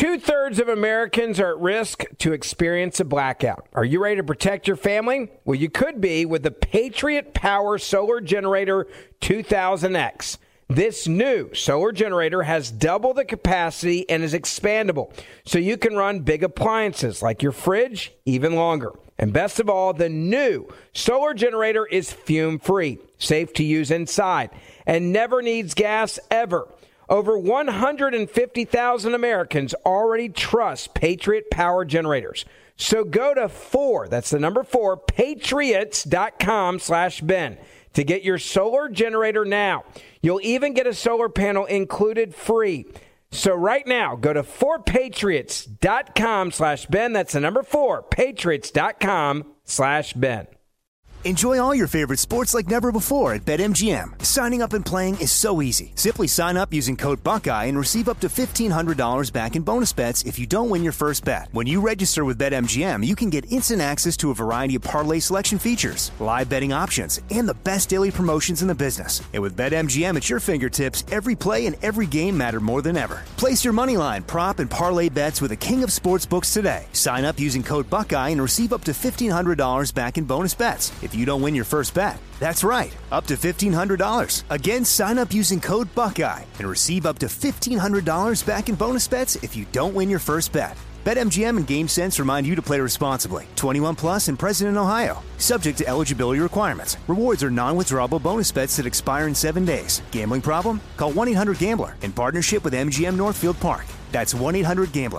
2/3 of Americans are at risk to experience a blackout. Are you ready to protect your family? Well, you could be with the Patriot Power Solar Generator 2000X. This new solar generator has double the capacity and is expandable, so you can run big appliances like your fridge even longer. And best of all, the new solar generator is fume-free, safe to use inside, and never needs gas ever. Over 150,000 Americans already trust Patriot Power Generators. So go to that's the number 4, patriots.com/Ben to get your solar generator now. You'll even get a solar panel included free. So right now, go to 4patriots.com/Ben. That's the number 4, patriots.com/Ben. Enjoy all your favorite sports like never before at BetMGM. Signing up and playing is so easy. Simply sign up using code Buckeye and receive up to $1,500 back in bonus bets if you don't win your first bet. When you register with BetMGM, you can get instant access to a variety of parlay selection features, live betting options, and the best daily promotions in the business. And with BetMGM at your fingertips, every play and every game matter more than ever. Place your moneyline, prop, and parlay bets with the king of sportsbooks today. Sign up using code Buckeye and receive up to $1,500 back in bonus bets if you don't win your first bet. That's right, up to $1,500. Again, sign up using code Buckeye and receive up to $1,500 back in bonus bets if you don't win your first bet. BetMGM and GameSense remind you to play responsibly. 21 plus and present in Ohio. Subject to eligibility requirements. Rewards are non-withdrawable bonus bets that expire in 7 days. Gambling problem? Call 1-800-GAMBLER in partnership with MGM Northfield Park. That's 1-800-GAMBLER.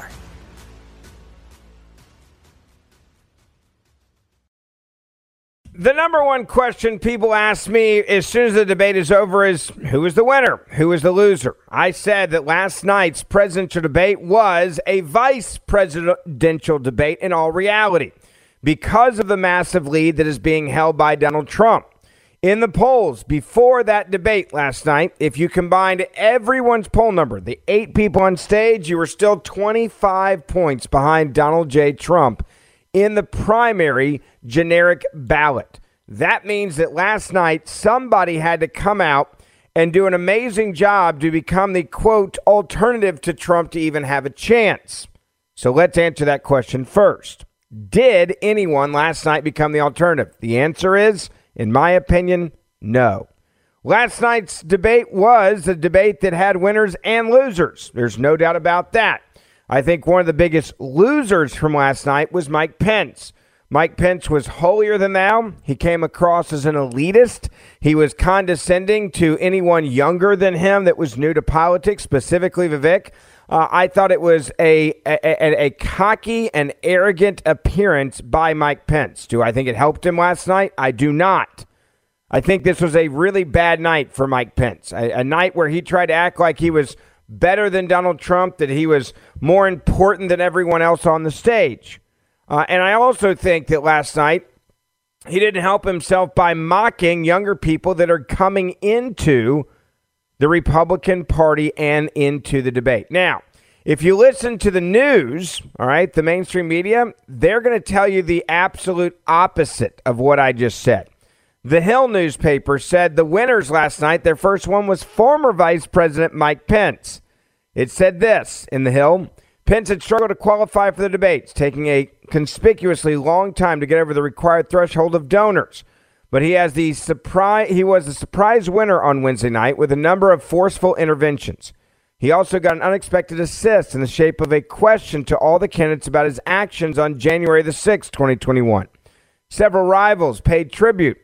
The number one question people ask me as soon as the debate is over is, who is the winner? Who is the loser? I said that last night's presidential debate was a vice presidential debate in all reality because of the massive lead that is being held by Donald Trump. In the polls before that debate last night, if you combined everyone's poll number, the 8 people on stage, you were still 25 points behind Donald J. Trump in the primary generic ballot. That means that last night somebody had to come out and do an amazing job to become the, quote, alternative to Trump to even have a chance. So let's answer that question first. Did anyone last night become the alternative? The answer is, in my opinion, no. Last night's debate was a debate that had winners and losers. There's no doubt about that. I think one of the biggest losers from last night was Mike Pence. Mike Pence was holier than thou. He came across as an elitist. He was condescending to anyone younger than him that was new to politics, specifically Vivek. I thought it was a cocky and arrogant appearance by Mike Pence. Do I think it helped him last night? I do not. I think this was a really bad night for Mike Pence, a night where he tried to act like he was better than Donald Trump, that he was more important than everyone else on the stage. And I also think that last night he didn't help himself by mocking younger people that are coming into the Republican Party and into the debate. Now, if you listen to the news, all right, the mainstream media, they're going to tell you the absolute opposite of what I just said. The Hill newspaper said the winners last night, their first one was former Vice President Mike Pence. It said this in the Hill: Pence had struggled to qualify for the debates, taking a conspicuously long time to get over the required threshold of donors. But he was the surprise winner on Wednesday night with a number of forceful interventions. He also got an unexpected assist in the shape of a question to all the candidates about his actions on January the 6th, 2021. Several rivals paid tribute.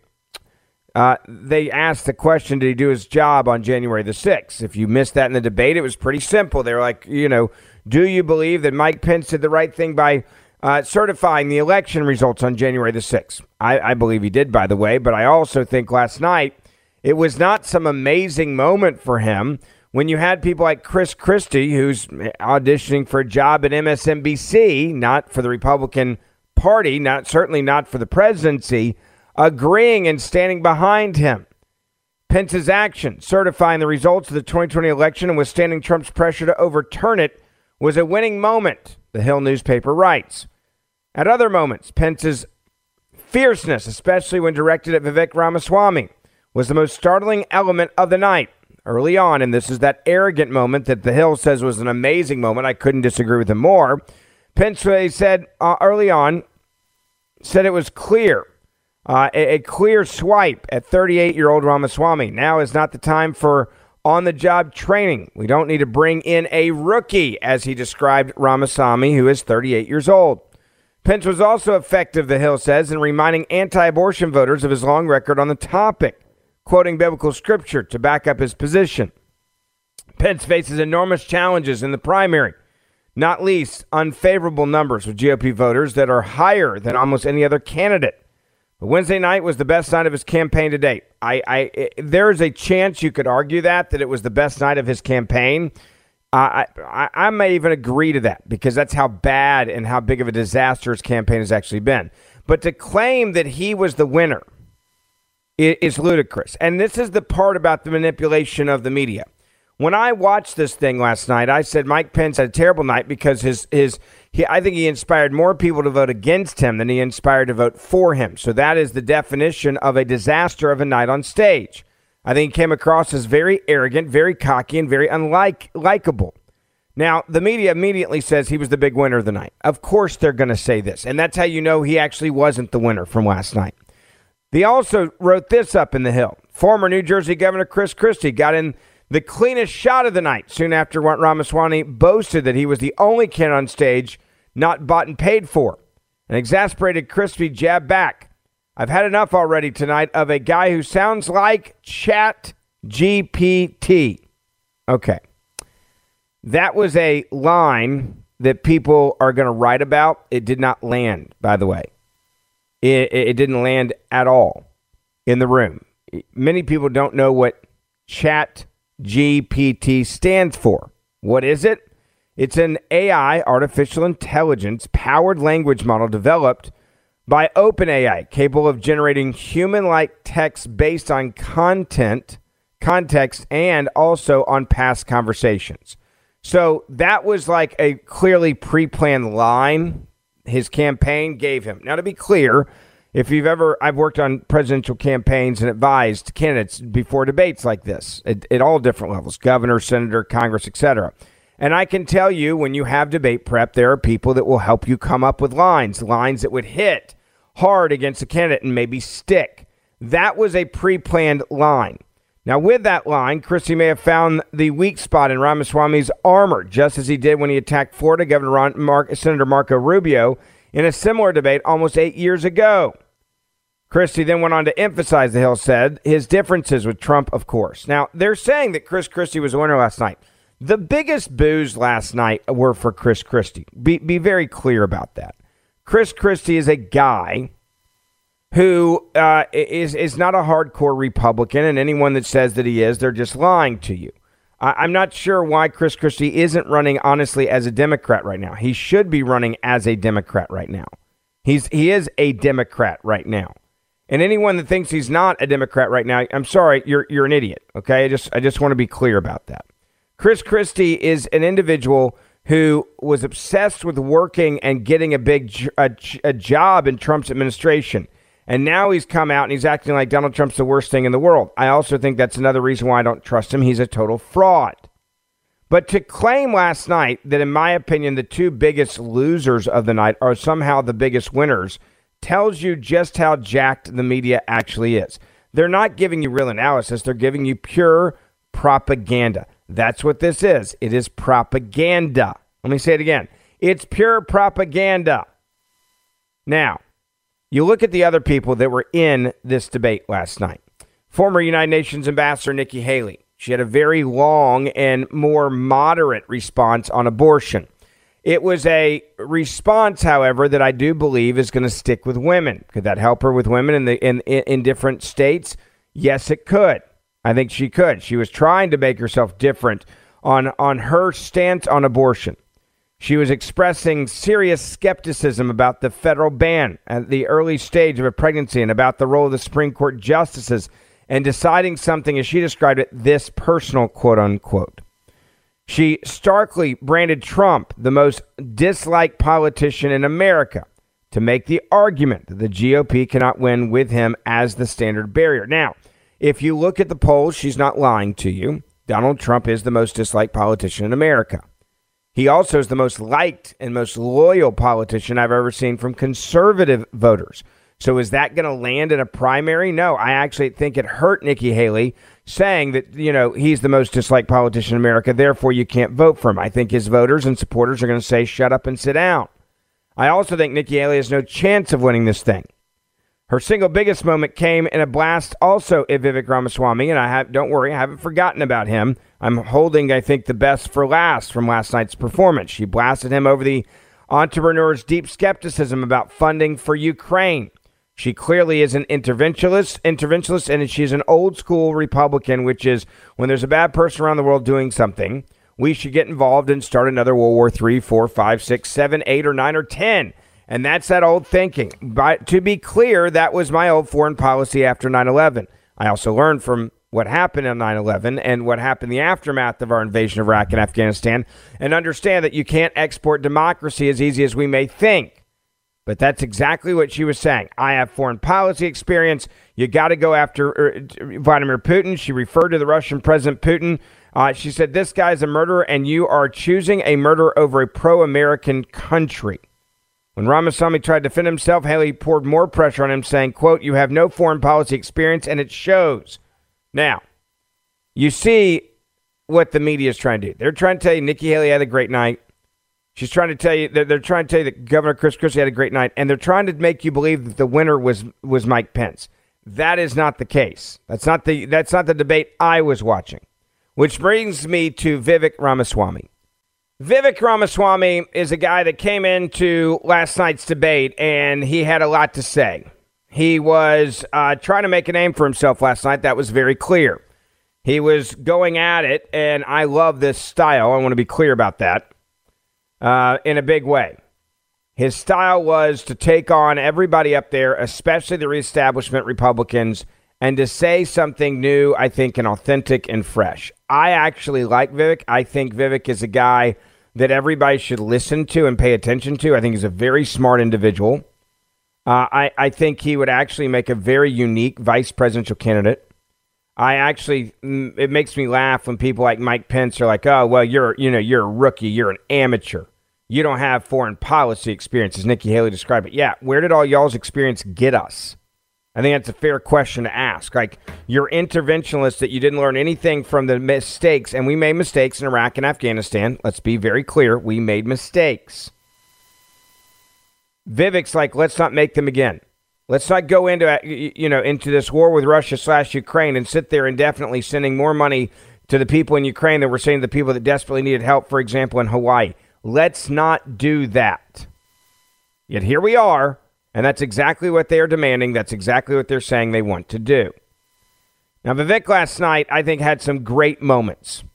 They asked the question, did he do his job on January the 6th? If you missed that in the debate, it was pretty simple. They were like, do you believe that Mike Pence did the right thing by certifying the election results on January the 6th? I believe he did, by the way, but I also think last night it was not some amazing moment for him when you had people like Chris Christie, who's auditioning for a job at MSNBC, not for the Republican Party, certainly not for the presidency, agreeing and standing behind him. Pence's action, certifying the results of the 2020 election and withstanding Trump's pressure to overturn it, was a winning moment, the Hill newspaper writes. At other moments, Pence's fierceness, especially when directed at Vivek Ramaswamy, was the most startling element of the night. early on, and this is that arrogant moment that the Hill says was an amazing moment. I couldn't disagree with him more. Pence said early on, said it was clear, a clear swipe at 38-year-old Ramaswamy. Now is not the time for on-the-job training. We don't need to bring in a rookie, as he described Ramaswamy, who is 38 years old. Pence was also effective, the Hill says, in reminding anti-abortion voters of his long record on the topic, quoting biblical scripture to back up his position. Pence faces enormous challenges in the primary, not least unfavorable numbers with GOP voters that are higher than almost any other candidate. But Wednesday night was the best night of his campaign to date. There is a chance you could argue that it was the best night of his campaign. I may even agree to that because that's how bad and how big of a disaster his campaign has actually been. But to claim that he was the winner is ludicrous. And this is the part about the manipulation of the media. When I watched this thing last night, I said Mike Pence had a terrible night because I think he inspired more people to vote against him than he inspired to vote for him. So that is the definition of a disaster of a night on stage. I think he came across as very arrogant, very cocky, and very unlikable. Now, the media immediately says he was the big winner of the night. Of course they're going to say this, and that's how you know he actually wasn't the winner from last night. They also wrote this up in the Hill. Former New Jersey Governor Chris Christie got in the cleanest shot of the night soon after Ramaswamy boasted that he was the only candidate on stage not bought and paid for. An exasperated Christie jabbed back. I've had enough already tonight of a guy who sounds like Chat GPT. Okay. That was a line that people are going to write about. It did not land, by the way. It didn't land at all in the room. Many people don't know what Chat GPT stands for. What is it? It's an AI, artificial intelligence, powered language model developed by OpenAI, capable of generating human-like text based on context, and also on past conversations. So that was like a clearly pre-planned line his campaign gave him. Now, to be clear, I've worked on presidential campaigns and advised candidates before debates like this at all different levels, governor, senator, Congress, etc. And I can tell you when you have debate prep, there are people that will help you come up with lines that would hit hard against a candidate and maybe stick. That was a pre-planned line. Now, with that line, Christie may have found the weak spot in Ramaswamy's armor, just as he did when he attacked Florida Governor Senator Marco Rubio in a similar debate almost 8 years ago. Christie then went on to emphasize, the Hill said, his differences with Trump, of course. Now, they're saying that Chris Christie was the winner last night. The biggest boos last night were for Chris Christie. Be very clear about that. Chris Christie is a guy who is not a hardcore Republican, and anyone that says that he is, they're just lying to you. I'm not sure why Chris Christie isn't running, honestly, as a Democrat right now. He should be running as a Democrat right now. He is a Democrat right now. And anyone that thinks he's not a Democrat right now, I'm sorry, you're an idiot, okay? I just want to be clear about that. Chris Christie is an individual who was obsessed with working and getting a job in Trump's administration. And now he's come out and he's acting like Donald Trump's the worst thing in the world. I also think that's another reason why I don't trust him. He's a total fraud. But to claim last night that, in my opinion, the two biggest losers of the night are somehow the biggest winners tells you just how jacked the media actually is. They're not giving you real analysis. They're giving you pure propaganda. That's what this is. It is propaganda. Let me say it again. It's pure propaganda. Now, you look at the other people that were in this debate last night. Former United Nations Ambassador Nikki Haley. She had a very long and more moderate response on abortion. It was a response, however, that I do believe is going to stick with women. Could that help her with women in different states? Yes, it could. I think she could. She was trying to make herself different on her stance on abortion. She was expressing serious skepticism about the federal ban at the early stage of a pregnancy and about the role of the Supreme Court justices and deciding something, as she described it, this personal, quote unquote. She starkly branded Trump the most disliked politician in America to make the argument that the GOP cannot win with him as the standard barrier. Now, if you look at the polls, she's not lying to you. Donald Trump is the most disliked politician in America. He also is the most liked and most loyal politician I've ever seen from conservative voters. So is that going to land in a primary? No, I actually think it hurt Nikki Haley saying that, he's the most disliked politician in America, therefore you can't vote for him. I think his voters and supporters are going to say, shut up and sit down. I also think Nikki Haley has no chance of winning this thing. Her single biggest moment came in a blast also at Vivek Ramaswamy, and don't worry, I haven't forgotten about him. I'm holding, I think, the best for last from last night's performance. She blasted him over the entrepreneur's deep skepticism about funding for Ukraine. She clearly is an interventionist, and she's an old school Republican, which is when there's a bad person around the world doing something, we should get involved and start another World War 3, 4, 5, 6, 7, 8, or 9, or 10. And that's that old thinking. But to be clear, that was my old foreign policy after 9/11. I also learned from what happened on 9/11 and what happened in the aftermath of our invasion of Iraq and Afghanistan, and understand that you can't export democracy as easy as we may think. But that's exactly what she was saying. I have foreign policy experience. You got to go after Vladimir Putin. She referred to the Russian President Putin. She said, this guy's a murderer, and you are choosing a murderer over a pro-American country. When Ramaswamy tried to defend himself, Haley poured more pressure on him, saying, quote, you have no foreign policy experience, and it shows. Now, you see what the media is trying to do. They're trying to tell you Nikki Haley had a great night. She's trying to tell you, they're trying to tell you that Governor Chris Christie had a great night, and they're trying to make you believe that the winner was Mike Pence. That is not the case. That's not the debate I was watching. Which brings me to Vivek Ramaswamy. Vivek Ramaswamy is a guy that came into last night's debate, and he had a lot to say. He was trying to make a name for himself last night. That was very clear. He was going at it, and I love this style. I want to be clear about that. In a big way. His style was to take on everybody up there, especially the reestablishment Republicans, and to say something new, I think, and authentic and fresh. I actually like Vivek. I think Vivek is a guy that everybody should listen to and pay attention to. I think he's a very smart individual. I think he would actually make a very unique vice presidential candidate. It makes me laugh when people like Mike Pence are like, oh, well, you're a rookie. You're an amateur. You don't have foreign policy experience, as Nikki Haley described it. Yeah, where did all y'all's experience get us? I think that's a fair question to ask. Like, you're interventionist that you didn't learn anything from the mistakes, and we made mistakes in Iraq and Afghanistan. Let's be very clear. We made mistakes. Vivek's like, let's not make them again. Let's not go into this war with Russia/Ukraine and sit there indefinitely sending more money to the people in Ukraine than we're sending to the people that desperately needed help, for example, in Hawaii. Let's not do that. Yet here we are, and that's exactly what they are demanding. That's exactly what they're saying they want to do. Now, Vivek last night, I think, had some great moments.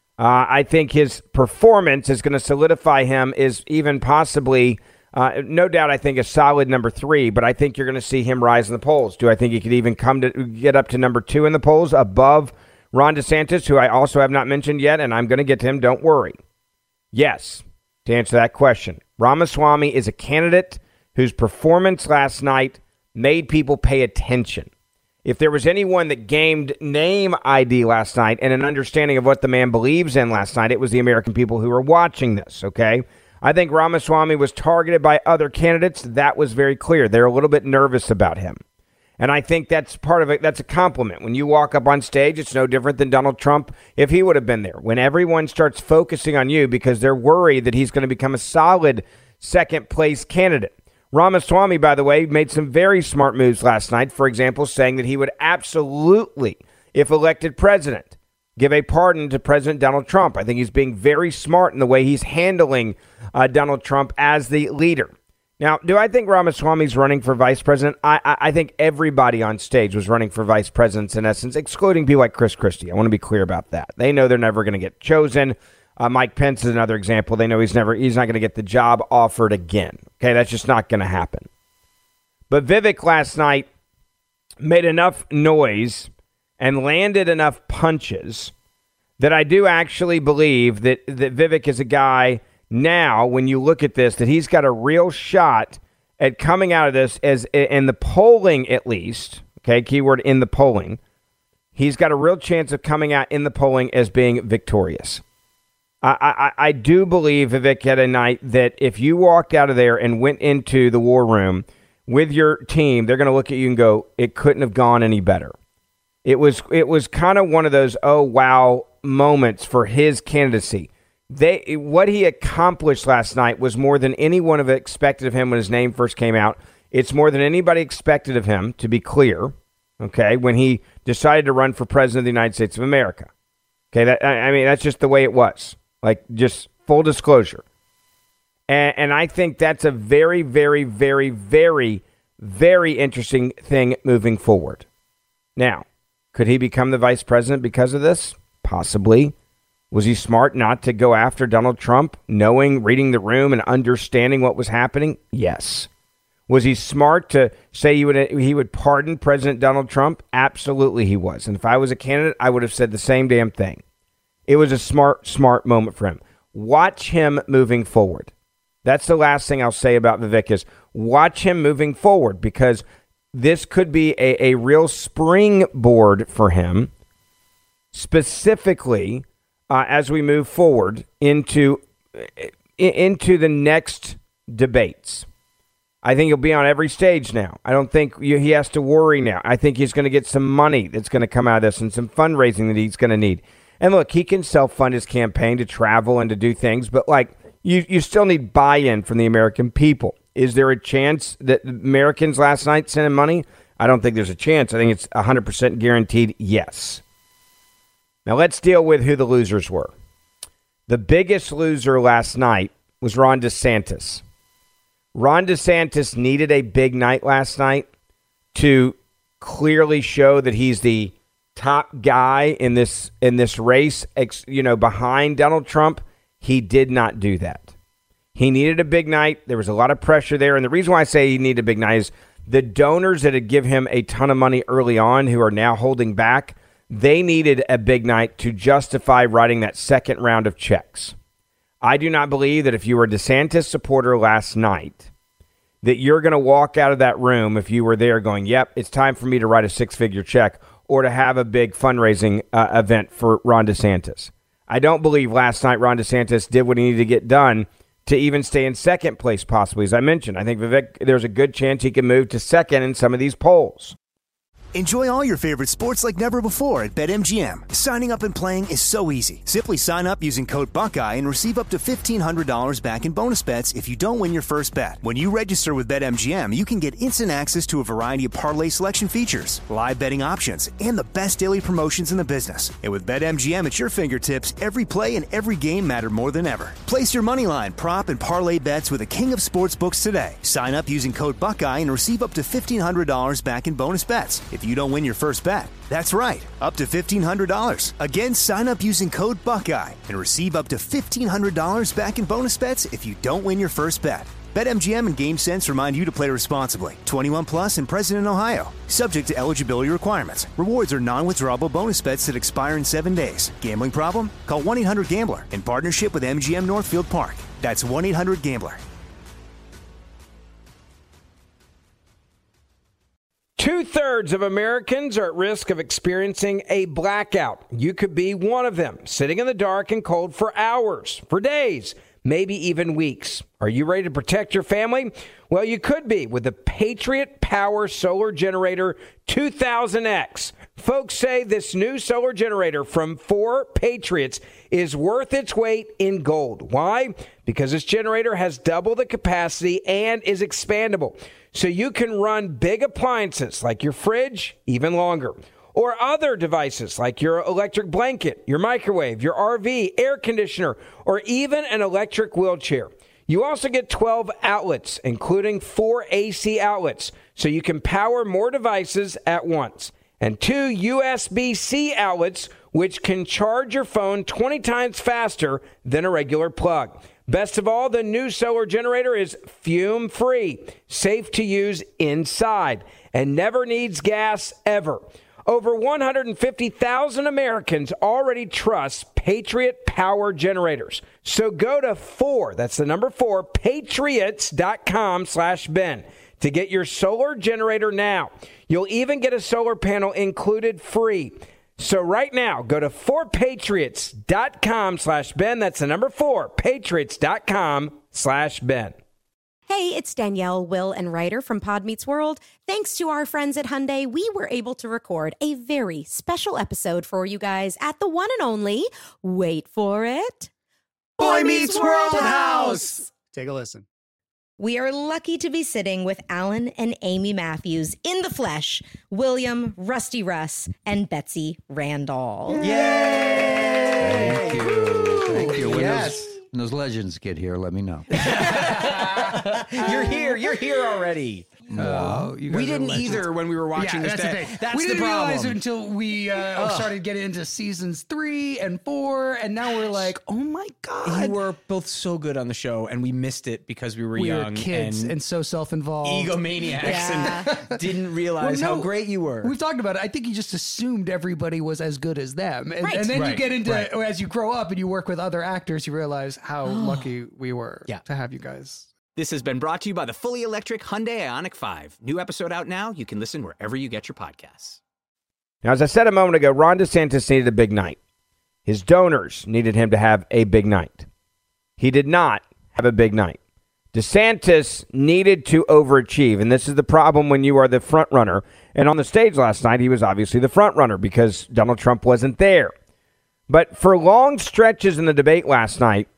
I think his performance is going to solidify him as even possibly, no doubt, I think, a solid number 3, but I think you're going to see him rise in the polls. Do I think he could even get up to number 2 in the polls above Ron DeSantis, who I also have not mentioned yet, and I'm going to get to him, don't worry. Yes. To answer that question, Ramaswamy is a candidate whose performance last night made people pay attention. If there was anyone that gained name ID last night and an understanding of what the man believes in last night, it was the American people who were watching this, okay? I think Ramaswamy was targeted by other candidates. That was very clear. They're a little bit nervous about him. And I think that's part of it. That's a compliment. When you walk up on stage, it's no different than Donald Trump if he would have been there. When everyone starts focusing on you because they're worried that he's going to become a solid second place candidate. Ramaswamy, by the way, made some very smart moves last night. For example, saying that he would absolutely, if elected president, give a pardon to President Donald Trump. I think he's being very smart in the way he's handling Donald Trump as the leader. Now, do I think Ramaswamy's running for vice president? I think everybody on stage was running for vice presidents in essence, excluding people like Chris Christie. I want to be clear about that. They know they're never going to get chosen. Mike Pence is another example. They know he's not going to get the job offered again. Okay, that's just not going to happen. But Vivek last night made enough noise and landed enough punches that I do actually believe that Vivek is a guy now, when you look at this, that he's got a real shot at coming out of this as in the polling, at least, okay, keyword in the polling, he's got a real chance of coming out in the polling as being victorious. I do believe, Vivek, had a night that if you walked out of there and went into the war room with your team, they're going to look at you and go, it couldn't have gone any better. It was kind of one of those, oh, wow, moments for his candidacy. What he accomplished last night was more than anyone have expected of him when his name first came out. It's more than anybody expected of him, to be clear, okay, when he decided to run for president of the United States of America. Okay, that's just the way it was. Like, just full disclosure. And I think that's a very, very, very, very, very interesting thing moving forward. Now, could he become the vice president because of this? Possibly. Was he smart not to go after Donald Trump, reading the room and understanding what was happening? Yes. Was he smart to say he would pardon President Donald Trump? Absolutely he was. And if I was a candidate, I would have said the same damn thing. It was a smart moment for him. Watch him moving forward. That's the last thing I'll say about Vivek is watch him moving forward, because this could be a real springboard for him, specifically as we move forward into the next debates. I think he'll be on every stage now. I don't think he has to worry now. I think he's going to get some money that's going to come out of this and some fundraising that he's going to need. And look, he can self-fund his campaign to travel and to do things, but you still need buy-in from the American people. Is there a chance that Americans last night sent him money? I don't think there's a chance. I think it's 100% guaranteed yes. Now let's deal with who the losers were. The biggest loser last night was Ron DeSantis. Ron DeSantis needed a big night last night to clearly show that he's the top guy in this race, behind Donald Trump. He did not do that. He needed a big night. There was a lot of pressure there. And the reason why I say he needed a big night is the donors that had given him a ton of money early on, who are now holding back, they needed a big night to justify writing that second round of checks. I do not believe that if you were a DeSantis supporter last night, that you're going to walk out of that room, if you were there, going, yep, it's time for me to write a six-figure check or to have a big fundraising event for Ron DeSantis. I don't believe last night Ron DeSantis did what he needed to get done to even stay in second place, possibly. As I mentioned, I think Vivek, there's a good chance he can move to second in some of these polls. Enjoy all your favorite sports like never before at BetMGM. Signing up and playing is so easy. Simply sign up using code Buckeye and receive up to $1,500 back in bonus bets if you don't win your first bet. When you register with BetMGM, you can get instant access to a variety of parlay selection features, live betting options, and the best daily promotions in the business. And with BetMGM at your fingertips, every play and every game matter more than ever. Place your moneyline, prop, and parlay bets with the king of sportsbooks today. Sign up using code Buckeye and receive up to $1,500 back in bonus bets if you don't win your first bet. That's right, up to $1,500. Again, sign up using code Buckeye and receive up to $1,500 back in bonus bets if you don't win your first bet. BetMGM and GameSense remind you to play responsibly. 21 plus and present in Ohio. Subject to eligibility requirements. Rewards are non-withdrawable bonus bets that expire in 7 days. Gambling problem? Call 1-800-GAMBLER in partnership with MGM Northfield Park. That's 1-800-GAMBLER. 2/3 of Americans are at risk of experiencing a blackout. You could be one of them, sitting in the dark and cold for hours, for days, maybe even weeks. Are you ready to protect your family? Well, you could be with the Patriot Power Solar Generator 2000X. Folks say this new solar generator from 4 Patriots is worth its weight in gold. Why? Because this generator has double the capacity and is expandable. So you can run big appliances like your fridge even longer, or other devices like your electric blanket, your microwave, your RV, air conditioner, or even an electric wheelchair. You also get 12 outlets, including 4 AC outlets, so you can power more devices at once, and 2 USB-C outlets, which can charge your phone 20 times faster than a regular plug. Best of all, the new solar generator is fume-free, safe to use inside, and never needs gas ever. Over 150,000 Americans already trust Patriot Power Generators. So go to 4, that's the number 4, patriots.com/Ben to get your solar generator now. You'll even get a solar panel included free. So right now, go to 4patriots.com/Ben. That's the number 4, patriots.com/Ben. Hey, it's Danielle, Will, and Ryder from Pod Meets World. Thanks to our friends at Hyundai, we were able to record a very special episode for you guys at the one and only, wait for it, Boy Meets World House. Take a listen. We are lucky to be sitting with Alan and Amy Matthews in the flesh, William, Rusty Russ, and Betsy Randall. Yay! Thank you. Thank you. Yes. When those legends get here, let me know. You're here already. We didn't either when we were watching this. That's we the didn't problem. realize it until we started getting into seasons 3 and 4, and now we're like, oh my God. You were both so good on the show, and we missed it because we were We young were kids and so self-involved. egomaniacs and didn't realize how great you were. We've talked about it. I think you just assumed everybody was as good as them. And, Right. and then you Right. get into, Right. as you grow up and you work with other actors, you realize how lucky we were to have you guys. This has been brought to you by the fully electric Hyundai Ioniq 5. New episode out now. You can listen wherever you get your podcasts. Now, as I said a moment ago, Ron DeSantis needed a big night. His donors needed him to have a big night. He did not have a big night. DeSantis needed to overachieve, and this is the problem when you are the front runner. And on the stage last night, he was obviously the front runner because Donald Trump wasn't there. But for long stretches in the debate last night,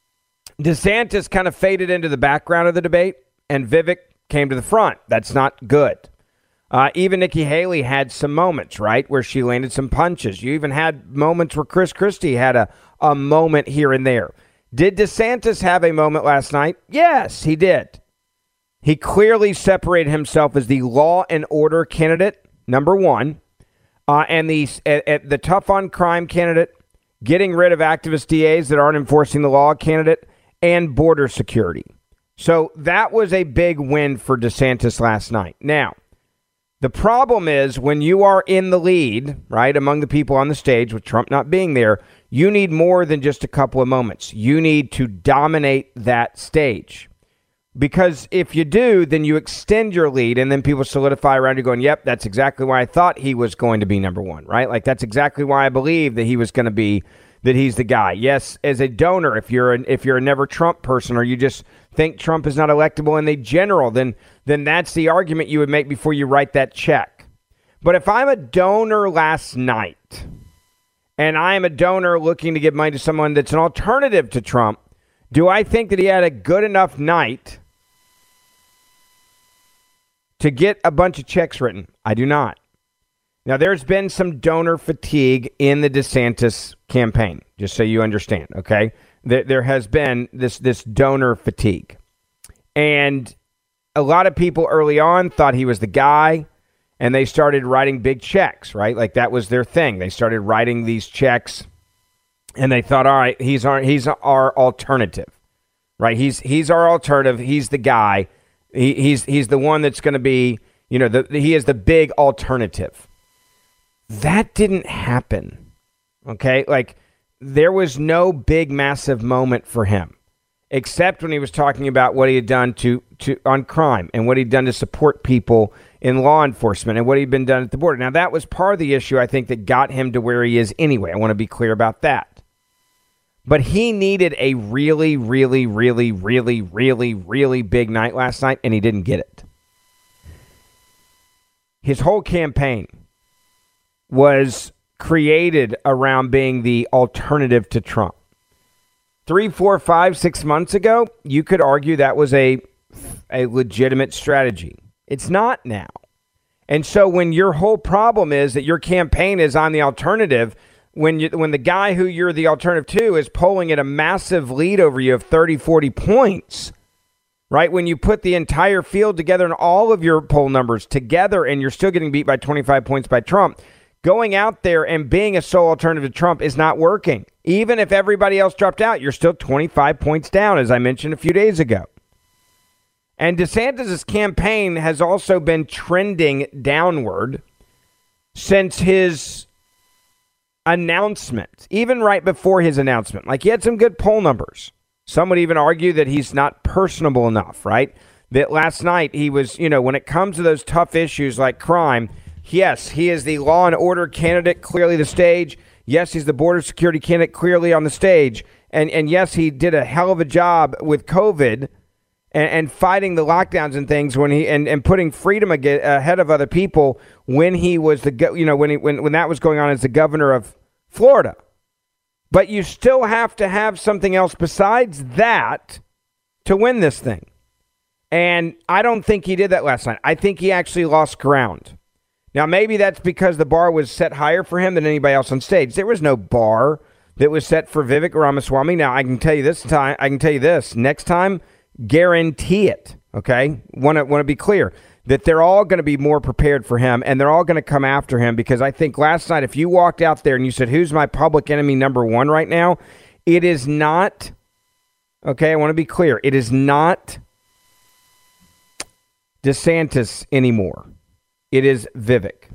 DeSantis kind of faded into the background of the debate, and Vivek came to the front. That's not good. Even Nikki Haley had some moments, right, where she landed some punches. You even had moments where Chris Christie had a moment here and there. Did DeSantis have a moment last night? Yes, he did. He clearly separated himself as the law and order candidate, number one, and the tough on crime candidate, getting rid of activist DAs that aren't enforcing the law candidate, and border security. So that was a big win for DeSantis last night. Now, the problem is when you are in the lead, right, among the people on the stage, with Trump not being there, you need more than just a couple of moments. You need to dominate that stage. Because if you do, then you extend your lead, and then people solidify around you going, yep, that's exactly why I thought he was going to be number one, right? Like, that's exactly why I believe that he was going to be, that he's the guy. Yes, as a donor, if you're a never Trump person, or you just think Trump is not electable in the general, then that's the argument you would make before you write that check. But if I'm a donor last night, and I am a donor looking to give money to someone that's an alternative to Trump, do I think that he had a good enough night to get a bunch of checks written? I do not. Now, there's been some donor fatigue in the DeSantis campaign, just so you understand, okay? There has been this donor fatigue. And a lot of people early on thought he was the guy, and they started writing big checks, right? Like, that was their thing. They started writing these checks, and they thought, all right, he's our alternative, right? He's our alternative. He's the guy. He's the one that's going to be, he is the big alternative. That didn't happen, okay? Like, there was no big, massive moment for him, except when he was talking about what he had done on crime and what he'd done to support people in law enforcement and what he'd been done at the border. Now, that was part of the issue, I think, that got him to where he is anyway. I want to be clear about that. But he needed a really, really, really, really, really, really big night last night, and he didn't get it. His whole campaign was created around being the alternative to Trump. 3, 4, 5, 6 months ago, you could argue that was a legitimate strategy. It's not now. And so when your whole problem is that your campaign is on the alternative, when the guy who you're the alternative to is polling at a massive lead over you of 30, 40 points, right? When you put the entire field together and all of your poll numbers together and you're still getting beat by 25 points by Trump, going out there and being a sole alternative to Trump is not working. Even if everybody else dropped out, you're still 25 points down, as I mentioned a few days ago. And DeSantis' campaign has also been trending downward since his announcement, even right before his announcement. Like, he had some good poll numbers. Some would even argue that he's not personable enough, right? That last night he was, when it comes to those tough issues like crime, Yes, he is the law and order candidate, clearly the stage. Yes, he's the border security candidate, clearly on the stage. And yes, he did a hell of a job with COVID and fighting the lockdowns and things when and putting freedom ahead of other people when he was when that was going on as the governor of Florida. But you still have to have something else besides that to win this thing. And I don't think he did that last night. I think he actually lost ground. Now, maybe that's because the bar was set higher for him than anybody else on stage. There was no bar that was set for Vivek Ramaswamy. Now, I can tell you this. Next time, guarantee it. Okay? Want to be clear that they're all going to be more prepared for him, and they're all going to come after him, because I think last night, if you walked out there and you said, who's my public enemy number one right now, it is not, okay, I want to be clear, it is not DeSantis anymore. It is Vivek.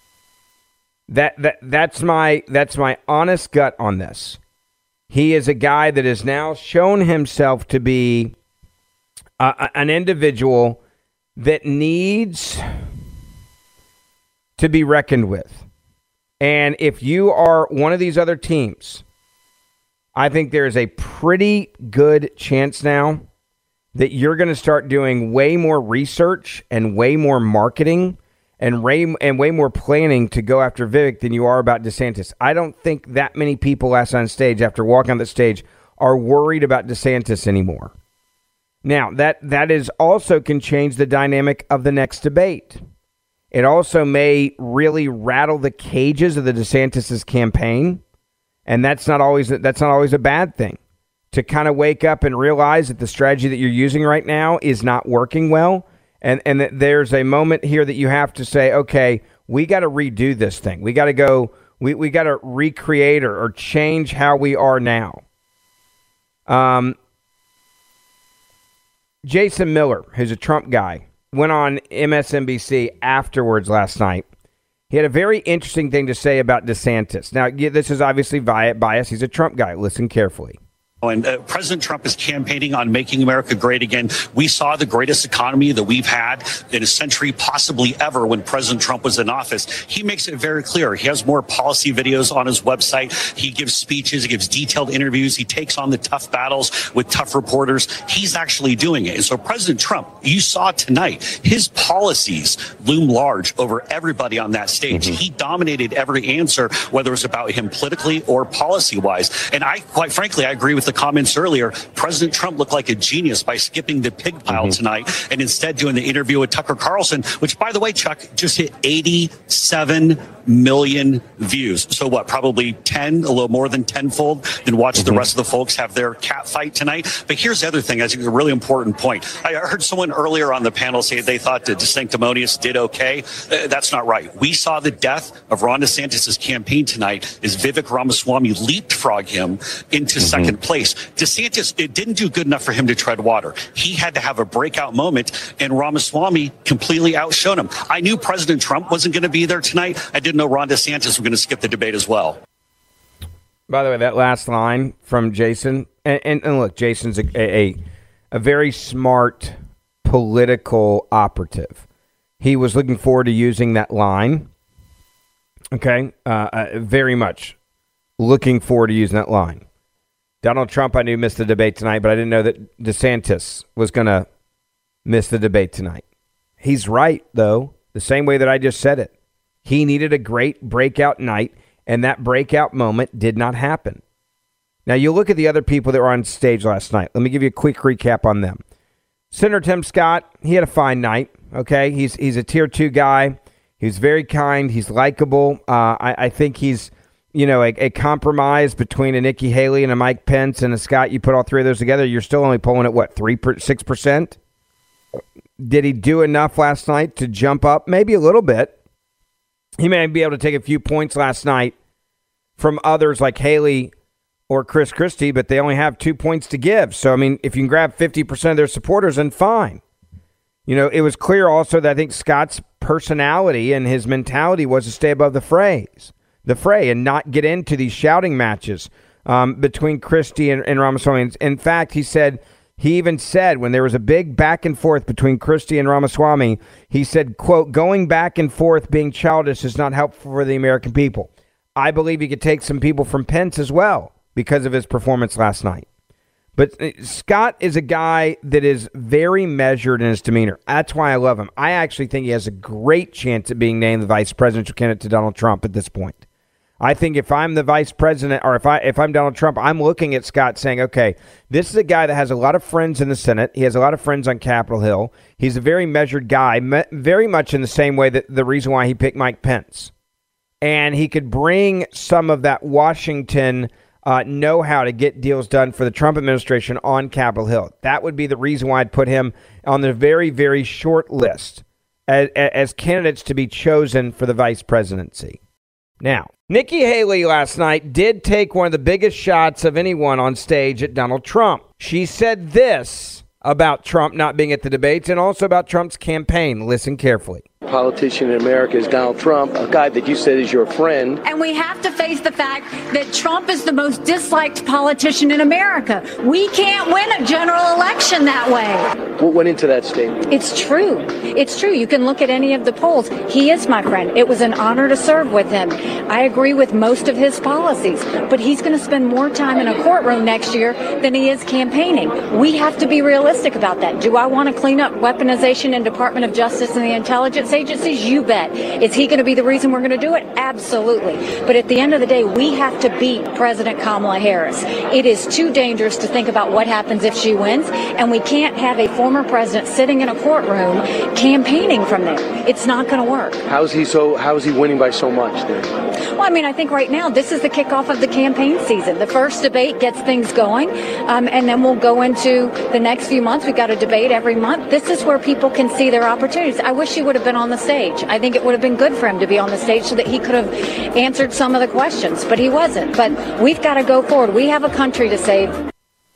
That's my honest gut on this. He is a guy that has now shown himself to be an individual that needs to be reckoned with. And if you are one of these other teams, I think there is a pretty good chance now that you're going to start doing way more research and way more marketing and way more planning to go after Vivek than you are about DeSantis. I don't think that many people last on stage, after walking on the stage, are worried about DeSantis anymore. Now, that is also can change the dynamic of the next debate. It also may really rattle the cages of the DeSantis' campaign, and that's not always a bad thing. To kind of wake up and realize that the strategy that you're using right now is not working well, and that there's a moment here that you have to say, okay, we got to redo this thing. We got to go. We got to recreate or change how we are now. Jason Miller, who's a Trump guy, went on MSNBC afterwards last night. He had a very interesting thing to say about DeSantis. Now, this is obviously bias. He's a Trump guy. Listen carefully. And President Trump is campaigning on making America great again. We saw the greatest economy that we've had in a century, possibly ever, when President Trump was in office. He makes it very clear. He has more policy videos on his website. He gives speeches. He gives detailed interviews. He takes on the tough battles with tough reporters. He's actually doing it. And so President Trump, you saw tonight, his policies loom large over everybody on that stage. Mm-hmm. He dominated every answer, whether it was about him politically or policy-wise. And quite frankly, I agree with the comments earlier. President Trump looked like a genius by skipping the pig pile tonight and instead doing the interview with Tucker Carlson, which, by the way, Chuck, just hit 87 million views. So what, probably 10, a little more than tenfold than watch the rest of the folks have their cat fight tonight. But here's the other thing. I think a really important point. I heard someone earlier on the panel say they thought that DeSanctimonious did okay. That's not right. We saw the death of Ron DeSantis' campaign tonight as Vivek Ramaswamy leapfrogged him into second place. DeSantis, it didn't do good enough for him to tread water. He had to have a breakout moment, and Ramaswamy completely outshone him. I knew President Trump wasn't going to be there tonight. I didn't know Ron DeSantis was going to skip the debate as well. By the way, that last line from Jason, and look, Jason's a very smart political operative. He was looking forward to using that line. Okay, very much looking forward to using that line. Donald Trump, I knew, missed the debate tonight, but I didn't know that DeSantis was going to miss the debate tonight. He's right, though, the same way that I just said it. He needed a great breakout night, and that breakout moment did not happen. Now, you look at the other people that were on stage last night. Let me give you a quick recap on them. Senator Tim Scott, he had a fine night, okay? He's a Tier 2 guy. He's very kind. He's likable. I think he's... a compromise between a Nikki Haley and a Mike Pence and a Scott. You put all three of those together, you're still only polling at what, 6%? Did he do enough last night to jump up? Maybe a little bit. He may be able to take a few points last night from others like Haley or Chris Christie, but they only have 2 points to give. So, I mean, if you can grab 50% of their supporters, then fine. It was clear also that I think Scott's personality and his mentality was to stay above the fray and not get into these shouting matches between Christie and Ramaswamy. In fact, he said He even said when there was a big back and forth between Christie and Ramaswamy, he said, quote, going back and forth being childish is not helpful for the American people. I believe he could take some people from Pence as well because of his performance last night. But Scott is a guy that is very measured in his demeanor. That's why I love him. I actually think he has a great chance at being named the vice presidential candidate to Donald Trump at this point. I think if I'm the vice president or if I'm Donald Trump, I'm looking at Scott saying, okay, this is a guy that has a lot of friends in the Senate. He has a lot of friends on Capitol Hill. He's a very measured guy, very much in the same way that the reason why he picked Mike Pence. And he could bring some of that Washington know how to get deals done for the Trump administration on Capitol Hill. That would be the reason why I'd put him on the very, very short list as candidates to be chosen for the vice presidency. Now, Nikki Haley last night did take one of the biggest shots of anyone on stage at Donald Trump. She said this about Trump not being at the debates and also about Trump's campaign. Listen carefully. Politician in America is Donald Trump, a guy that you said is your friend. And we have to face the fact that Trump is the most disliked politician in America. We can't win a general election that way. What went into that statement? It's true. It's true. You can look at any of the polls. He is my friend. It was an honor to serve with him. I agree with most of his policies, but he's going to spend more time in a courtroom next year than he is campaigning. We have to be realistic about that. Do I want to clean up weaponization in Department of Justice and the intelligence agencies? You bet. Is he going to be the reason we're going to do it? Absolutely. But at the end of the day, we have to beat President Kamala Harris. It is too dangerous to think about what happens if she wins, and we can't have a former president sitting in a courtroom campaigning from there. It's not going to work. How is he winning by so much then? Well, I mean, I think right now this is the kickoff of the campaign season. The first debate gets things going, and then we'll go into the next few months. We've got a debate every month. This is where people can see their opportunities. I wish he would have been on the stage. I think it would have been good for him to be on the stage so that he could have answered some of the questions, but he wasn't. But we've got to go forward. We have a country to save.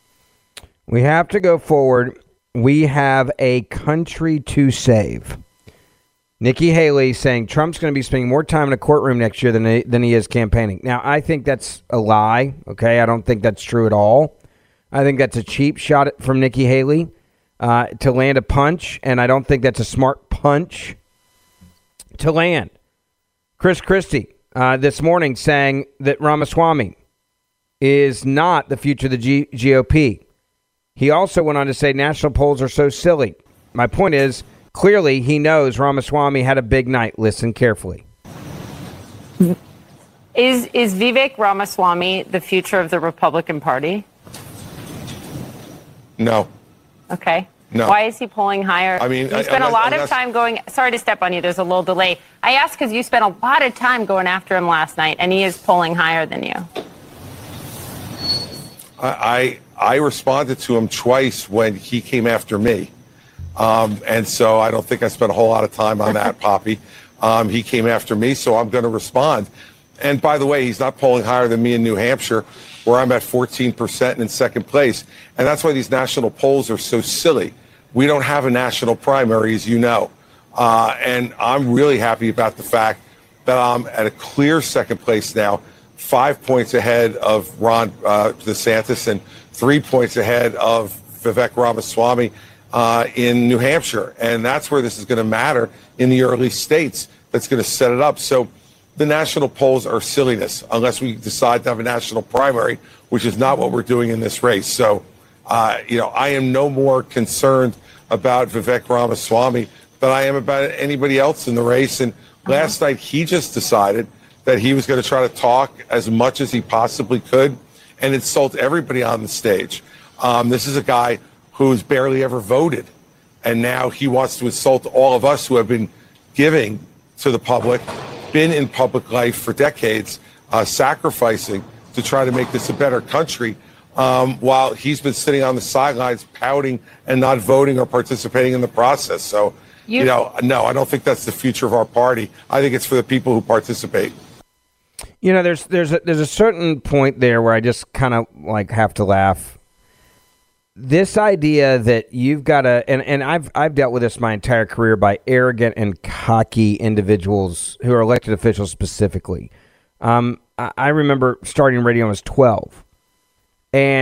We have to go forward. We have a country to save. Nikki Haley saying Trump's going to be spending more time in a courtroom next year than he is campaigning. Now, I think that's a lie, okay? I don't think that's true at all. I think that's a cheap shot from Nikki Haley to land a punch, and I don't think that's a smart punch to land. Chris Christie this morning saying that Ramaswamy is not the future of the GOP. He also went on to say national polls are so silly. My point is, clearly he knows Ramaswamy had a big night. Listen carefully. Is Vivek Ramaswamy the future of the Republican Party? No. Okay. No. Why is he polling higher? I mean, you spent a lot of time going. Sorry to step on you. There's a little delay. I asked because you spent a lot of time going after him last night, and he is polling higher than you. I responded to him twice when he came after me. And so I don't think I spent a whole lot of time on that, Poppy. He came after me, so I'm going to respond. And by the way, he's not polling higher than me in New Hampshire, where I'm at 14% and in second place. And that's why these national polls are so silly. We don't have a national primary, as you know. And I'm really happy about the fact that I'm at a clear second place now, 5 points ahead of Ron DeSantis and 3 points ahead of Vivek Ramaswamy in New Hampshire. And that's where this is going to matter in the early states. That's going to set it up. So the national polls are silliness unless we decide to have a national primary, which is not what we're doing in this race. So, I am no more concerned about Vivek Ramaswamy than I am about anybody else in the race. And last night, he just decided that he was going to try to talk as much as he possibly could and insult everybody on the stage. This is a guy who's barely ever voted. And now he wants to insult all of us who have been giving to the public, been in public life for decades, sacrificing to try to make this a better country, while he's been sitting on the sidelines pouting and not voting or participating in the process. So, no, I don't think that's the future of our party. I think it's for the people who participate. There's a certain point there where I just kind of have to laugh. This idea that you've got to, and I've dealt with this my entire career by arrogant and cocky individuals who are elected officials specifically. I remember starting radio when I was 12, and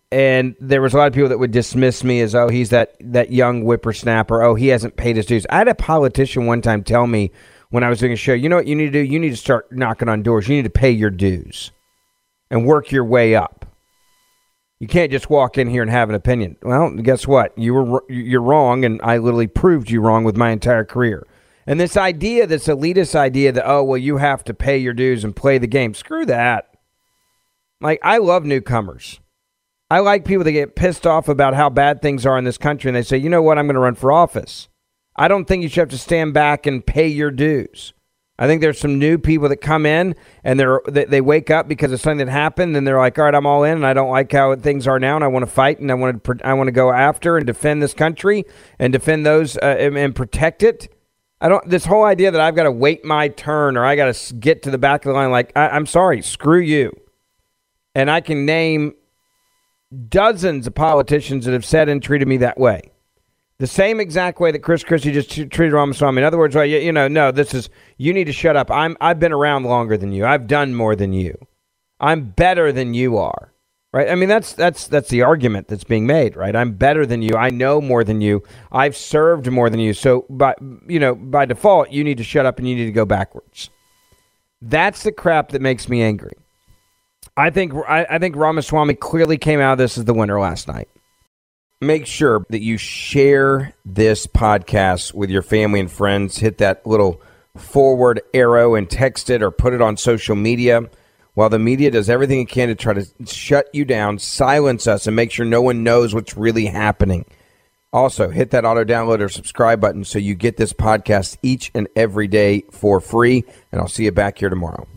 And there was a lot of people that would dismiss me as, oh, he's that young whippersnapper. Oh, he hasn't paid his dues. I had a politician one time tell me when I was doing a show, you know what you need to do? You need to start knocking on doors. You need to pay your dues and work your way up. You can't just walk in here and have an opinion. Well, guess what? You're wrong, and I literally proved you wrong with my entire career. And this idea, this elitist idea that, oh, well, you have to pay your dues and play the game. Screw that. Like, I love newcomers. I like people that get pissed off about how bad things are in this country, and they say, you know what, I'm going to run for office. I don't think you should have to stand back and pay your dues. I think there's some new people that come in, and they wake up because of something that happened, and they're like, all right, I'm all in, and I don't like how things are now, and I want to fight, and I want to go after and defend this country and defend those and protect it. This whole idea that I've got to wait my turn or I got to get to the back of the line, like, I'm sorry, screw you. And I can name dozens of politicians that have said and treated me that way. The same exact way that Chris Christie just treated Ramaswamy. In other words, well, no, you need to shut up. I've been around longer than you. I've done more than you. I'm better than you are. Right? I mean, that's the argument that's being made, right? I'm better than you. I know more than you. I've served more than you. So by default, you need to shut up and you need to go backwards. That's the crap that makes me angry. I think Ramaswamy clearly came out of this as the winner last night. Make sure that you share this podcast with your family and friends. Hit that little forward arrow and text it or put it on social media. While the media does everything it can to try to shut you down, silence us, and make sure no one knows what's really happening. Also, hit that auto download or subscribe button so you get this podcast each and every day for free. And I'll see you back here tomorrow.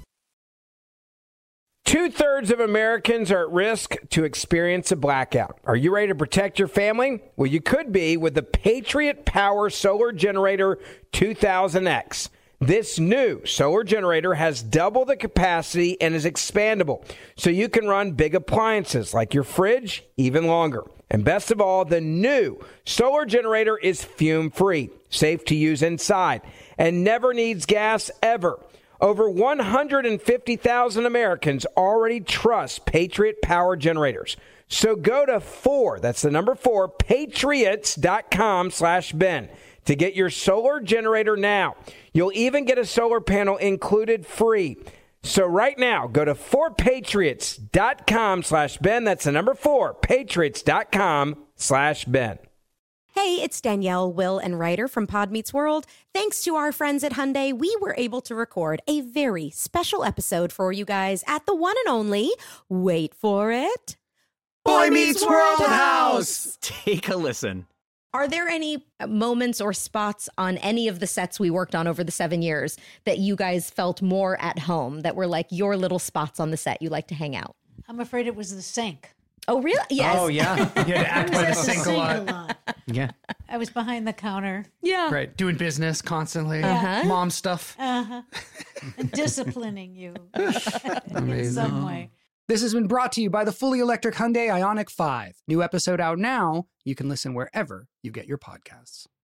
2/3 of Americans are at risk to experience a blackout. Are you ready to protect your family? Well, you could be with the Patriot Power Solar Generator 2000X. This new solar generator has double the capacity and is expandable, so you can run big appliances like your fridge even longer. And best of all, the new solar generator is fume-free, safe to use inside, and never needs gas ever. Over 150,000 Americans already trust Patriot Power Generators. So go to 4, that's the number 4, patriots.com/Ben to get your solar generator now. You'll even get a solar panel included free. So right now, go to 4patriots.com/Ben. That's the number 4, patriots.com/Ben. Hey, it's Danielle, Will, and Ryder from Pod Meets World. Thanks to our friends at Hyundai, we were able to record a very special episode for you guys at the one and only, wait for it, Boy Meets World House. Take a listen. Are there any moments or spots on any of the sets we worked on over the 7 years that you guys felt more at home, that were like your little spots on the set you like to hang out? I'm afraid it was the sink. Oh, really? Yes. Oh, yeah. You had to act by the sink a lot. Yeah. I was behind the counter. Yeah. Right. Doing business constantly. Uh-huh. Mom stuff. Uh-huh. And disciplining you in some way. This has been brought to you by the fully electric Hyundai Ioniq 5. New episode out now. You can listen wherever you get your podcasts.